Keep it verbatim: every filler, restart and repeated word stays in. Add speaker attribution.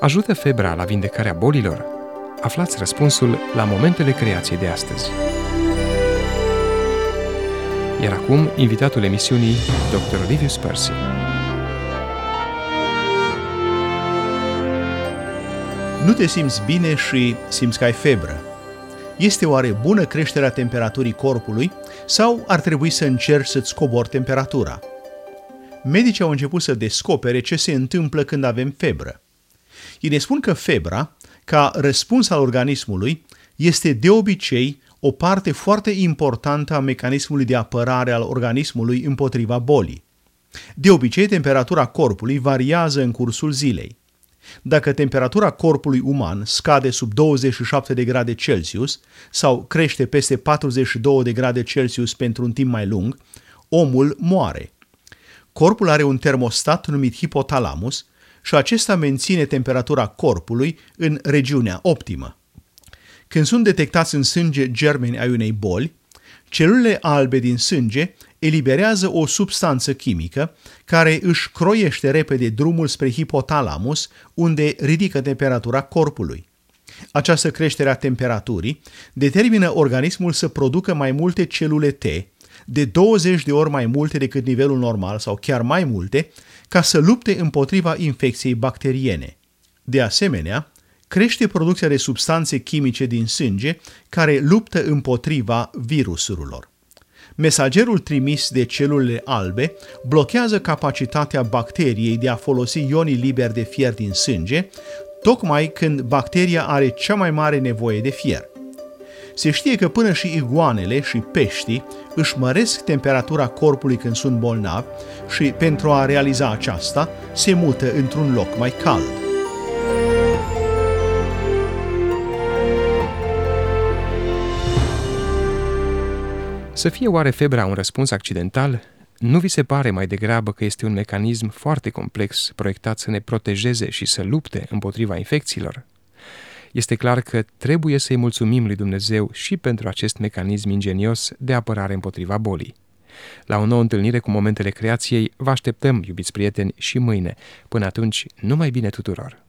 Speaker 1: Ajută febra la vindecarea bolilor? Aflați răspunsul la Momentele Creației de astăzi. Iar acum, invitatul emisiunii, doctor Livius Percy.
Speaker 2: Nu te simți bine și simți că ai febră. Este oare bună creșterea temperaturii corpului sau ar trebui să încerci să-ți cobori temperatura? Medicii au început să descopere ce se întâmplă când avem febră. Ei ne spun că febra, ca răspuns al organismului, este de obicei o parte foarte importantă a mecanismului de apărare al organismului împotriva bolii. De obicei, temperatura corpului variază în cursul zilei. Dacă temperatura corpului uman scade sub douăzeci și șapte de grade Celsius sau crește peste patruzeci și două de grade Celsius pentru un timp mai lung, omul moare. Corpul are un termostat numit hipotalamus și acesta menține temperatura corpului în regiunea optimă. Când sunt detectați în sânge germeni ai unei boli, celulele albe din sânge eliberează o substanță chimică care își croiește repede drumul spre hipotalamus, unde ridică temperatura corpului. Această creștere a temperaturii determină organismul să producă mai multe celule T, de douăzeci de ori mai multe decât nivelul normal sau chiar mai multe, ca să lupte împotriva infecției bacteriene. De asemenea, crește producția de substanțe chimice din sânge care luptă împotriva virusurilor. Mesagerul trimis de celulele albe blochează capacitatea bacteriei de a folosi ionii liberi de fier din sânge, tocmai când bacteria are cea mai mare nevoie de fier. Se știe că până și iguanele și peștii își măresc temperatura corpului când sunt bolnavi și, pentru a realiza aceasta, se mută într-un loc mai cald.
Speaker 1: Să fie oare febra un răspuns accidental? Nu vi se pare mai degrabă că este un mecanism foarte complex proiectat să ne protejeze și să lupte împotriva infecțiilor? Este clar că trebuie să-i mulțumim lui Dumnezeu și pentru acest mecanism ingenios de apărare împotriva bolii. La o nouă întâlnire cu Momentele Creației vă așteptăm, iubiți prieteni, și mâine. Până atunci, numai bine tuturor!